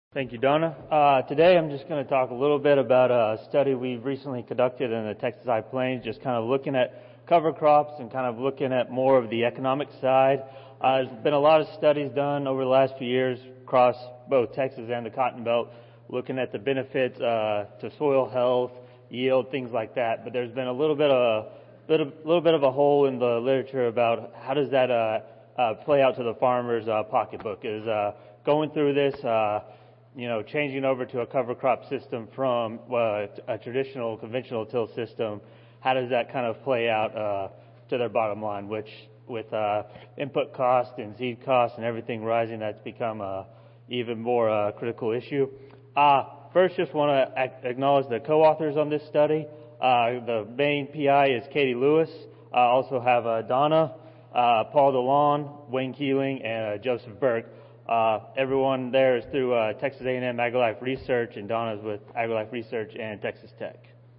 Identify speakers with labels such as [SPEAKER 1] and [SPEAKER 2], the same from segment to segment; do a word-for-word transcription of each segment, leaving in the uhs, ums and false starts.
[SPEAKER 1] Thank you, Donna. Uh, today I'm just going to talk a little bit about a study we've recently conducted in the Texas High Plains, just kind of looking at cover crops and kind of looking at more of the economic side. Uh, there's been a lot of studies done over the last few years across both Texas and the Cotton Belt, looking at the benefits uh, to soil health, yield, things like that. But there's been a little bit of a bit of, little bit of a hole in the literature about how does that uh, uh, play out to the farmer's uh, pocketbook. Is uh, going through this. Uh, you know, changing over to a cover crop system from uh, a traditional conventional till system, how does that kind of play out uh, to their bottom line, which with uh, input cost and seed costs and everything rising, that's become a even more uh, critical issue. Uh, first, just want to acknowledge the co-authors on this study. Uh, the main P I is Katie Lewis. Uh, also have uh, Donna, uh, Paul DeLon, Wayne Keeling, and uh, Joseph Burke. Uh, everyone there is through uh, Texas A and M AgriLife Research, and Donna's with AgriLife Research and Texas Tech.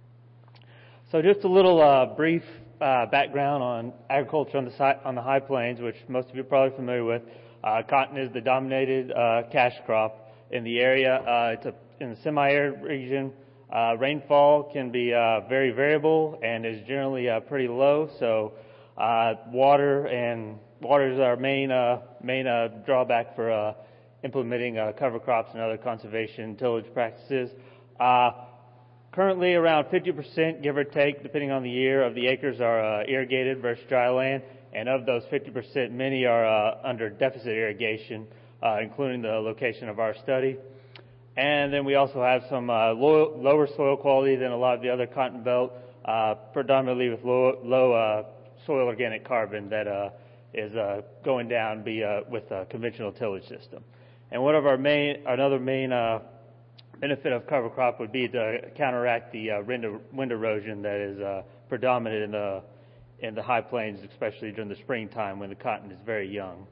[SPEAKER 1] So just a little uh, brief uh, background on agriculture on the, si- on the High Plains, which most of you are probably familiar with. Uh, cotton is the dominated uh, cash crop in the area. Uh, it's a, in the semi-arid region. Uh, rainfall can be uh, very variable and is generally uh, pretty low, so uh, water and Water is our main uh, main uh, drawback for uh, implementing uh, cover crops and other conservation tillage practices. Uh, currently, around fifty percent, give or take, depending on the year, of the acres are uh, irrigated versus dry land, and of those fifty percent, many are uh, under deficit irrigation, uh, including the location of our study. And then we also have some uh, low, lower soil quality than a lot of the other Cotton Belt, uh, predominantly with low, low uh, soil organic carbon that uh, is uh, going down be, uh, with a conventional tillage system. And one of our main, another main uh, benefit of cover crop would be to counteract the uh, wind, wind erosion that is uh, predominant in the in the High Plains, especially during the springtime when the cotton is very young.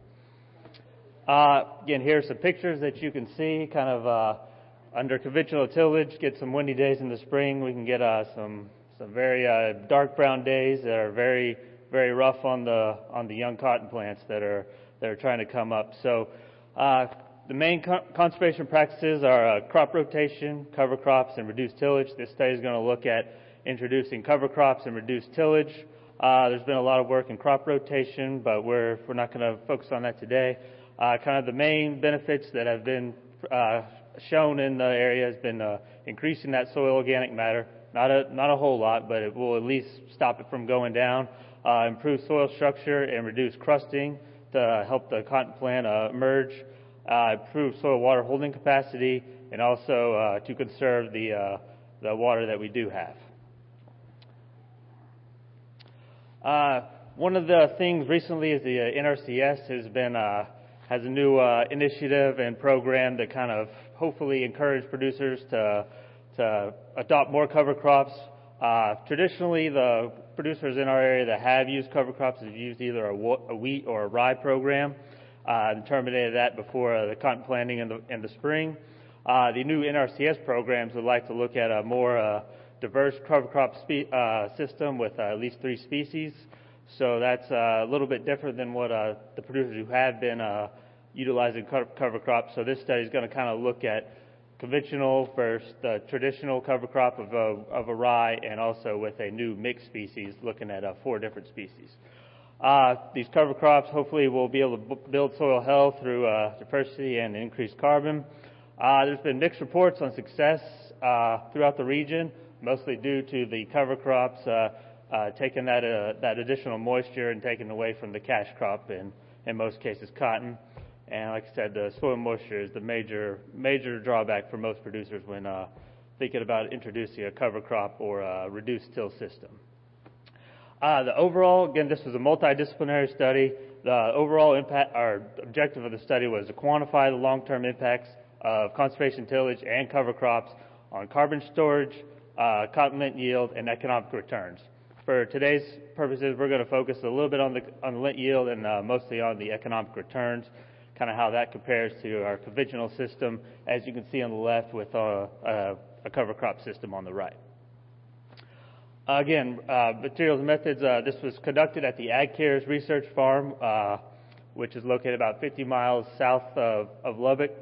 [SPEAKER 1] Uh, again, here are some pictures that you can see. Kind of uh, under conventional tillage, get some windy days in the spring. We can get uh, some some very uh, dark brown days that are very very rough on the on the young cotton plants that are that are trying to come up. So uh, the main co- conservation practices are uh, crop rotation, cover crops, and reduced tillage. This study is going to look at introducing cover crops and reduced tillage. Uh, there's been a lot of work in crop rotation, but we're we're not going to focus on that today. Uh, kind of the main benefits that have been uh, shown in the area has been uh, increasing that soil organic matter. Not a not a whole lot, but it will at least stop it from going down. Uh, improve soil structure and reduce crusting to help the cotton plant uh, emerge, uh, improve soil water holding capacity, and also uh, to conserve the uh, the water that we do have. Uh, one of the things recently is the uh, N R C S has been uh, has a new uh, initiative and program that kind of hopefully encourage producers to to adopt more cover crops. Uh, traditionally, the producers in our area that have used cover crops have used either a, a wheat or a rye program, uh, and terminated that before uh, the cotton planting in the in the spring. Uh, the new N R C S programs would like to look at a more uh, diverse cover crop spe- uh, system with uh, at least three species. So that's uh, a little bit different than what uh, the producers who have been uh, utilizing cover crops. So this study is going to kind of look at conventional versus the traditional cover crop of a, of a rye, and also with a new mixed species, looking at uh, four different species. Uh, these cover crops hopefully will be able to b- build soil health through uh, diversity and increased carbon. Uh, there's been mixed reports on success uh, throughout the region, mostly due to the cover crops uh, uh, taking that uh, that additional moisture and taking away from the cash crop, in, in most cases cotton. And like I said, the soil moisture is the major major drawback for most producers when uh, thinking about introducing a cover crop or a reduced till system. Uh, the overall, again, this was a multidisciplinary study. The overall impact, our objective of the study was to quantify the long-term impacts of conservation tillage and cover crops on carbon storage, uh, cotton lint yield, and economic returns. For today's purposes, we're going to focus a little bit on the on the lint yield and uh, mostly on the economic returns, kind of how that compares to our conventional system, as you can see on the left with a, a, a cover crop system on the right. Uh, again, uh, materials and methods, uh, this was conducted at the AgCares Research Farm, uh, which is located about fifty miles south of, of Lubbock.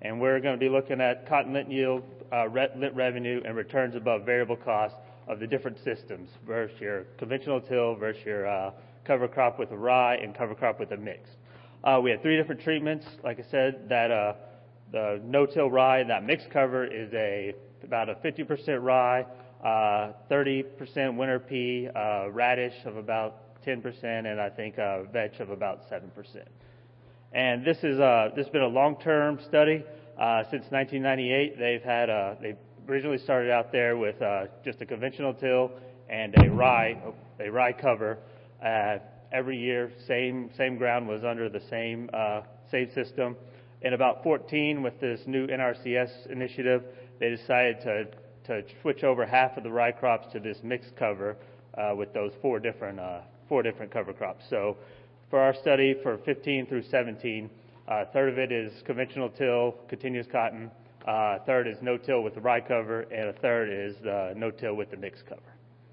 [SPEAKER 1] and we're going to be looking at cotton lint yield, uh, lint revenue, and returns above variable cost of the different systems versus your conventional till versus your uh, cover crop with a rye and cover crop with a mix. Uh, we had three different treatments. Like I said, that uh, the no-till rye, that mixed cover is a about a fifty percent rye, uh, thirty percent winter pea, uh, radish of about ten percent, and I think uh, veg of about seven percent. And this is uh, this has been a long-term study uh, since nineteen ninety-eight. They've had uh, they originally started out there with uh, just a conventional till and a rye a rye cover. Uh, every year, same same ground was under the same uh, same system. In about fourteen, with this new N R C S initiative, they decided to to switch over half of the rye crops to this mixed cover uh, with those four different uh, four different cover crops. So, for our study for fifteen through seventeen, uh, a third of it is conventional till, continuous cotton. Uh, a third is no-till with the rye cover, and a third is uh, no-till with the mixed cover.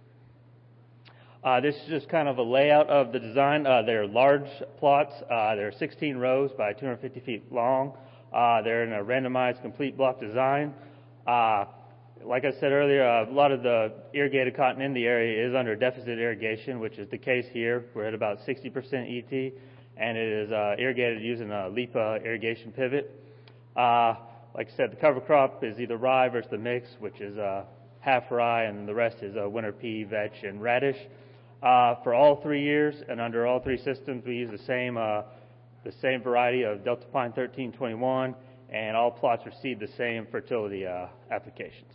[SPEAKER 1] Uh, this is just kind of a layout of the design. Uh, they're large plots. Uh, they're sixteen rows by two hundred fifty feet long. Uh, they're in a randomized complete block design. Uh, like I said earlier, uh, a lot of the irrigated cotton in the area is under deficit irrigation, which is the case here. We're at about sixty percent E T, and it is uh, irrigated using a LIPA irrigation pivot. Uh, like I said, the cover crop is either rye versus the mix, which is uh, half rye, and the rest is uh, winter pea, vetch, and radish. Uh, for all three years and under all three systems, we use the same uh, the same variety of Delta Pine thirteen twenty-one, and all plots receive the same fertility uh, applications.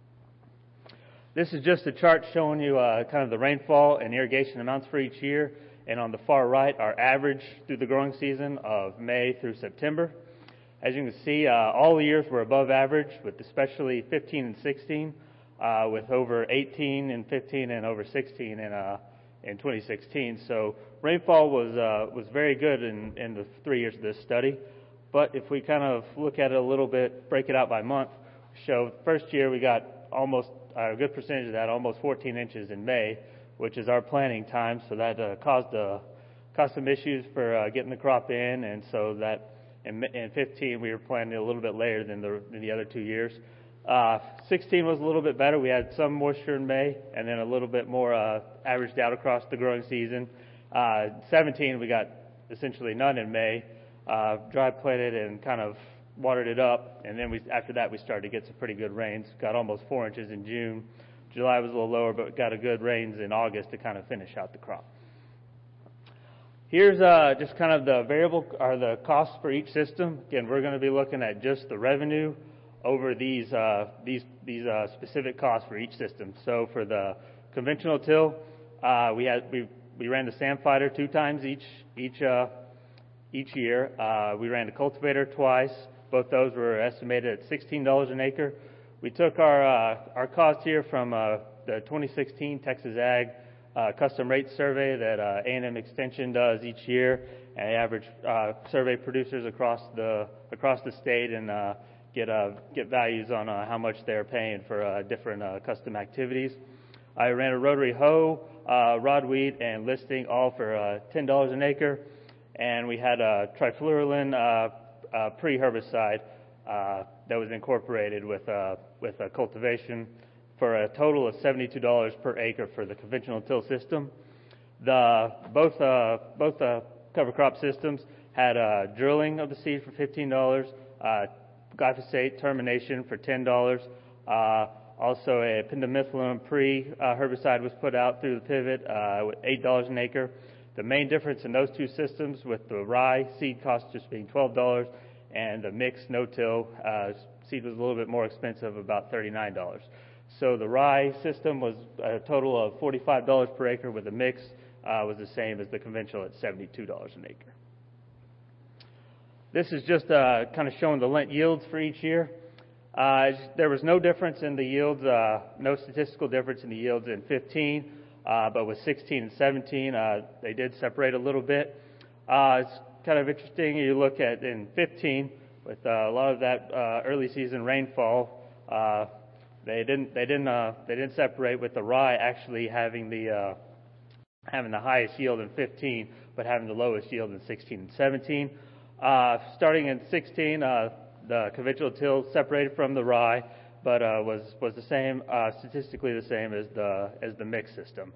[SPEAKER 1] This is just a chart showing you uh, kind of the rainfall and irrigation amounts for each year, and on the far right, our average through the growing season of May through September. As you can see, uh, all the years were above average, with especially fifteen and sixteen, uh, with over eighteen and fifteen and over sixteen in uh, in twenty sixteen. So rainfall was uh, was very good in, in the three years of this study. But if we kind of look at it a little bit, break it out by month, show first year we got almost a good percentage of that, almost fourteen inches in May, which is our planting time. So that uh, caused uh, caused some issues for uh, getting the crop in, and so that in, in fifteen we were planting a little bit later than the than the other two years. Uh, sixteen was a little bit better. We had some moisture in May, and then a little bit more uh, averaged out across the growing season. Uh, seventeen, we got essentially none in May, uh, dry planted and kind of watered it up, and then we after that we started to get some pretty good rains. Got almost four inches in June. July was a little lower, but got a good rains in August to kind of finish out the crop. Here's uh, just kind of the variable or the costs for each system. Again, we're going to be looking at just the revenue over these uh, these these uh, specific costs for each system. So for the conventional till, uh, we had we we ran the sand fighter two times each each uh, each year. Uh, we ran the cultivator twice. Both those were estimated at sixteen dollars an acre. We took our uh, our cost here from uh, the twenty sixteen Texas Ag uh, custom rate survey that uh, A and M Extension does each year, and they average uh, survey producers across the across the state and uh, get uh, get values on uh, how much they're paying for uh, different uh, custom activities. I ran a rotary hoe, uh, rod weed, and listing all for uh, ten dollars an acre, and we had a trifluralin uh, uh, pre-herbicide uh, that was incorporated with uh, with a cultivation for a total of seventy-two dollars per acre for the conventional till system. The both uh, both uh, cover crop systems had uh, drilling of the seed for fifteen dollars. Uh, glyphosate termination for ten dollars. Uh, also, a pendimethalin pre-herbicide was put out through the pivot uh, with eight dollars an acre. The main difference in those two systems, with the rye seed cost just being twelve dollars and the mixed no-till uh, seed was a little bit more expensive, about thirty-nine dollars. So the rye system was a total of forty-five dollars per acre, with the mix uh, was the same as the conventional at seventy-two dollars an acre. This is just uh, kind of showing the lint yields for each year. Uh, there was no difference in the yields, uh, no statistical difference in the yields in fifteen, uh, but with sixteen and seventeen, uh, they did separate a little bit. Uh, it's kind of interesting. You look at in fifteen, with uh, a lot of that uh, early season rainfall, uh, they didn't they didn't uh, they didn't separate, with the rye actually having the uh, having the highest yield in fifteen, but having the lowest yield in sixteen and seventeen. Uh, starting in sixteen, uh, the conventional till separated from the rye, but uh, was was the same, uh, statistically the same as the as the mix system.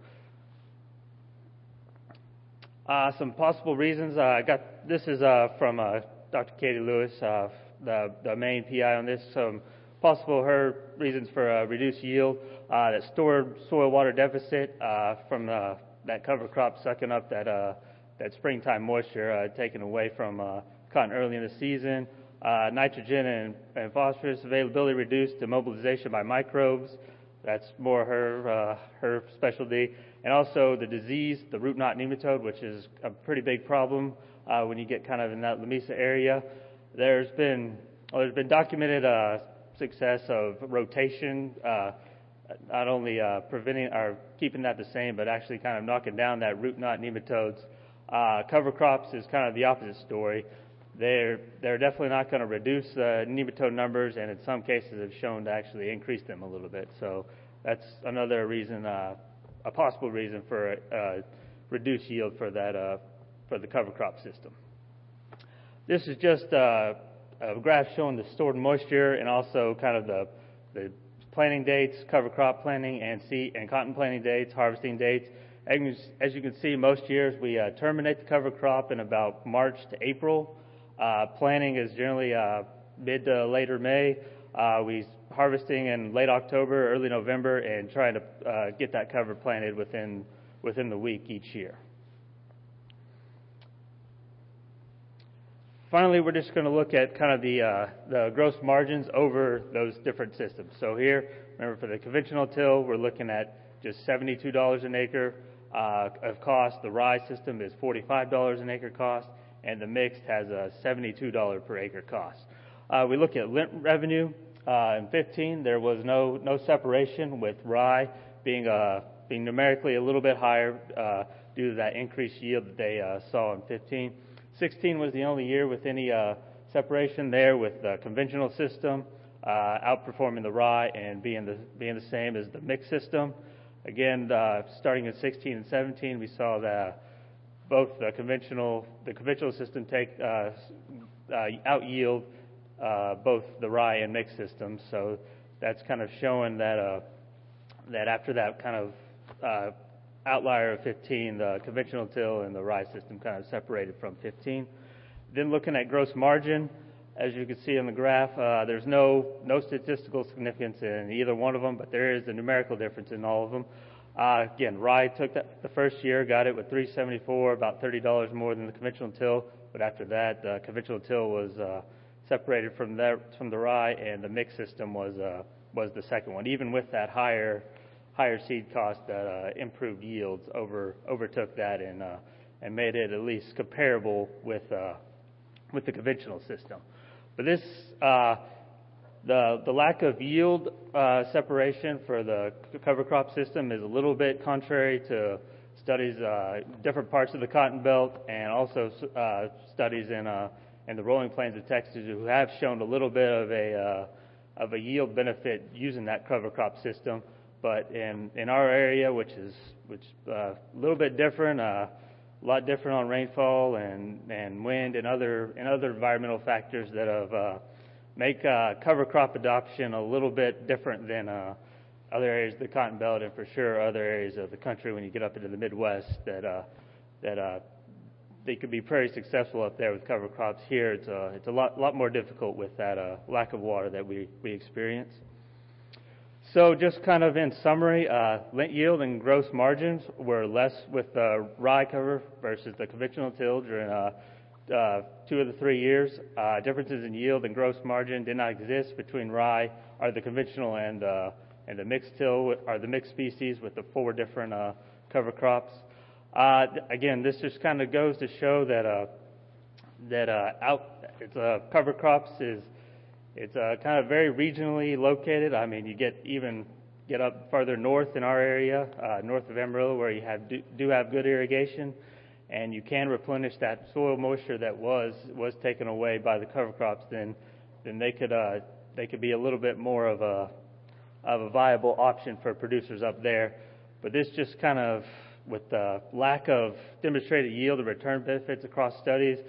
[SPEAKER 1] Uh, some possible reasons. Uh, I got this is uh, from uh, Doctor Katie Lewis, uh, the the main P I on this. Some possible her reasons for uh, reduced yield. Uh, that stored soil water deficit uh, from uh, that cover crop sucking up that uh, that springtime moisture uh, taken away from uh, cotton early in the season. Uh, nitrogen and, and phosphorus availability reduced to mobilization by microbes. That's more her uh, her specialty. And also the disease, the root knot nematode, which is a pretty big problem uh, when you get kind of in that Lamesa area. There's been well, there's been documented uh, success of rotation, uh, not only uh, preventing or keeping that the same, but actually kind of knocking down that root knot nematodes. Uh, cover crops is kind of the opposite story. They're they're definitely not going to reduce the nematode numbers, and in some cases have shown to actually increase them a little bit. So that's another reason, uh, a possible reason for uh, reduced yield for that uh, for the cover crop system. This is just uh, a graph showing the stored moisture and also kind of the the planting dates, cover crop planting, and seed and cotton planting dates, harvesting dates. As you can see, most years we uh, terminate the cover crop in about March to April. Uh, planting is generally uh, mid to later May. Uh, we harvesting in late October, early November, and trying to uh, get that cover planted within within the week each year. Finally, we're just going to look at kind of the uh, the gross margins over those different systems. So here, remember for the conventional till, we're looking at just seventy-two dollars an acre uh, of cost. The rye system is forty-five dollars an acre cost, and the mixed has a seventy-two dollars per acre cost. Uh, we look at lint revenue. Uh, in fifteen, there was no no separation, with rye being uh, being numerically a little bit higher uh, due to that increased yield that they uh, saw in fifteen. sixteen was the only year with any uh, separation there, with the conventional system uh, outperforming the rye and being the being the same as the mixed system. Again, uh, starting in sixteen and seventeen, we saw that both the conventional the conventional system take uh, uh, out yield uh, both the rye and mixed systems. So that's kind of showing that uh, that after that kind of uh, outlier of fifteen, the conventional till and the rye system kind of separated from fifteen. Then looking at gross margin, as you can see on the graph, uh, there's no no statistical significance in either one of them, but there is a numerical difference in all of them. Uh, again, rye took that the first year, got it with three seventy-four, about thirty dollars more than the conventional till. But after that, the conventional till was uh, separated from that from the rye, and the mixed system was uh, was the second one. Even with that higher higher seed cost, that uh, improved yields over overtook that and uh, and made it at least comparable with uh, with the conventional system. But this uh, the the lack of yield uh, separation for the cover crop system is a little bit contrary to studies uh, different parts of the Cotton Belt, and also uh, studies in uh, in the rolling plains of Texas, who have shown a little bit of a uh, of a yield benefit using that cover crop system. But in in our area, which is which uh, a little bit different, uh, a lot different on rainfall and and wind and other and other environmental factors that have uh, make uh, cover crop adoption a little bit different than uh, other areas of the Cotton Belt, and for sure other areas of the country when you get up into the Midwest, that uh, that uh, they could be very successful up there with cover crops. Here, it's a it's a lot lot more difficult with that uh, lack of water that we we experience. So just kind of in summary, uh, lint yield and gross margins were less with the rye cover versus the conventional till during uh, uh, two of the three years. Uh, differences in yield and gross margin did not exist between rye, or the conventional and uh, and the mixed till, or the mixed species with the four different uh, cover crops. Uh, again, this just kind of goes to show that uh, that uh, out it's uh, cover crops is it's uh, kind of very regionally located. I mean, you get even get up further north in our area, uh, north of Amarillo, where you have do, do have good irrigation, and you can replenish that soil moisture that was was taken away by the cover crops. Then then they could uh, they could be a little bit more of a of a viable option for producers up there. But this just kind of, with the lack of demonstrated yield and return benefits across studies,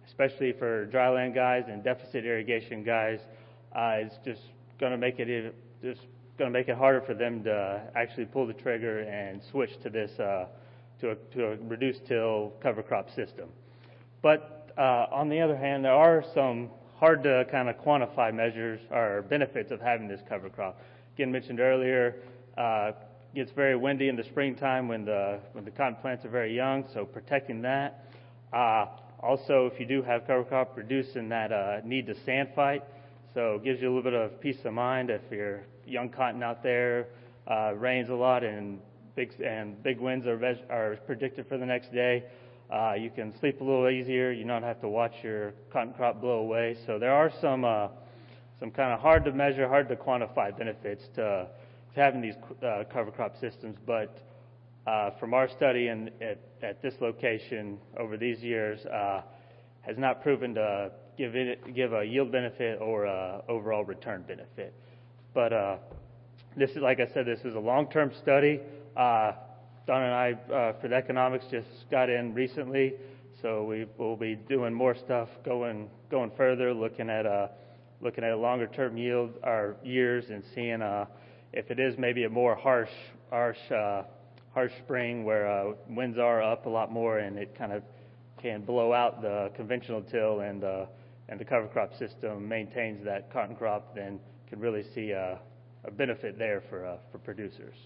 [SPEAKER 1] especially for dryland guys and deficit irrigation guys. Uh, it's just going to make it just going to make it harder for them to actually pull the trigger and switch to this uh, to a, to a reduced till cover crop system. But uh, on the other hand, there are some hard to kind of quantify measures or benefits of having this cover crop. Again, mentioned earlier, uh, gets very windy in the springtime when the when the cotton plants are very young, so protecting that. Uh, also, if you do have cover crop, reducing that uh, need to sand fight, so it gives you a little bit of peace of mind if you're young cotton out there, uh, rains a lot and big and big winds are veg- are predicted for the next day. Uh, you can sleep a little easier. You don't have to watch your cotton crop blow away. So there are some uh, some kind of hard to measure, hard to quantify benefits to, to having these uh, cover crop systems. But uh, from our study and at, at this location over these years, uh, has not proven to give it give a yield benefit or a overall return benefit. But uh, this is, like I said, this is a long-term study. Uh, Don and I, uh, for the economics, just got in recently, so we will be doing more stuff, going going further, looking at uh, looking at a longer-term yield, or years, and seeing uh, if it is maybe a more harsh, harsh, uh, harsh spring where uh, winds are up a lot more, and it kind of can blow out the conventional till, and uh, and the cover crop system maintains that cotton crop, then could really see a, a benefit there for uh, for producers.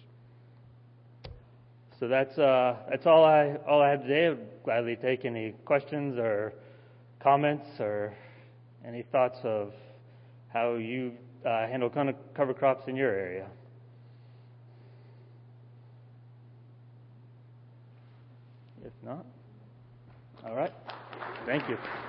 [SPEAKER 1] So that's uh, that's all I all I have today. I would gladly take any questions or comments or any thoughts of how you uh, handle cover crops in your area. If not, all right. Thank you.